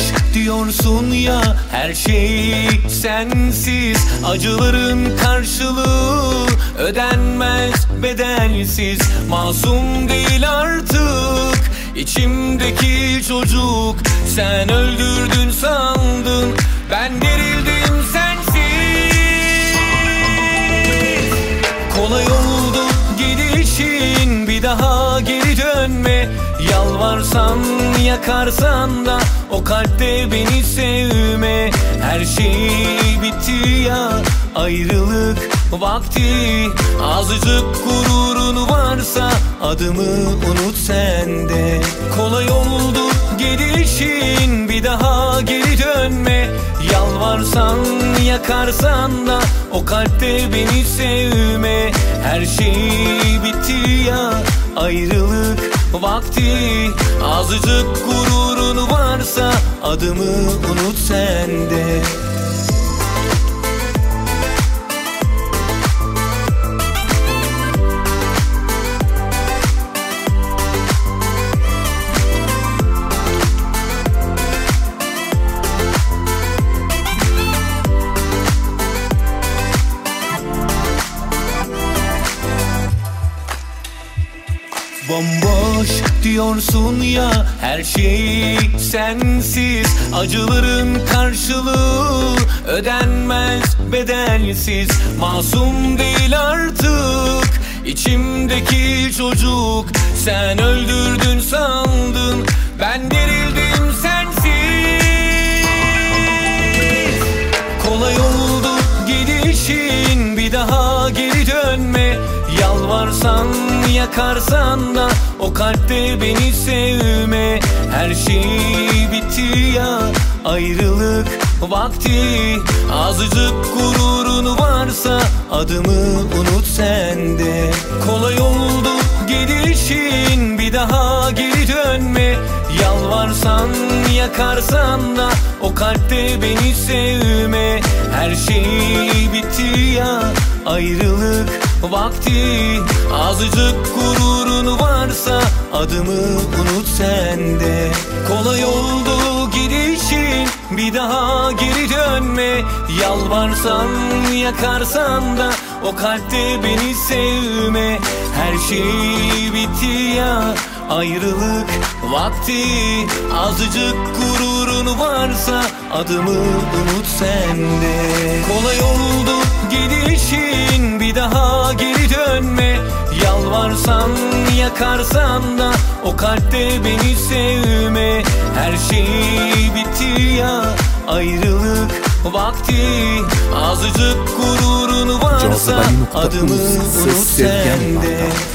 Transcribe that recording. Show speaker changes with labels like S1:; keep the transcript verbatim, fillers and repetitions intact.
S1: diyorsun ya, her şey sensiz. Acıların karşılığı ödenmez bedelsiz. Masum değil artık içimdeki çocuk. Sen öldürdün sandım, ben gerildim sensiz. Kolay oldu gidişin, bir daha geri dönme. Yalvarsan yakarsan da o kalpte beni sevme. Her şey bitti ya, ayrılık vakti. Azıcık gururun varsa adımı unut sen de. Kolay oldu gidişin, bir daha geri dönme. Yalvarsan yakarsan da o kalpte beni sevme. Her şey bitti ya, ayrılık vakti. Azıcık gururun varsa adımı unut sen de. Bomboş diyorsun ya, her şey sensiz. Acıların karşılığı ödenmez bedelsiz. Masum değil artık içimdeki çocuk. Sen öldürdün sandım, ben gerildim sensiz. Kolay oldu gidişin, bir daha geri dönme. Yalvarsan yakarsan da o kalpte beni sevme. Her şey bitti ya, ayrılık vakti. Azıcık gururun varsa adımı unut sen de. Kolay oldu gidişin, bir daha geri dönme. Yalvarsan yakarsan da o kalpte beni sevme. Her şey bitti ya, ayrılık vakti. Azıcık gururun varsa adımı unut sen de. Kolay oldu gidişin, bir daha geri dönme. Yalvarsan yakarsan da o kalpte beni sevme. Her şey bitti ya, ayrılık vakti. Azıcık gururun varsa adımı unut sen de. Kolay oldu gidişin, bir daha geri dönme. Yalvarsan yakarsan da o kalpte beni sevme. Her şey bitti ya, ayrılık vakti. Azıcık gururun varsa adımı unut sen de.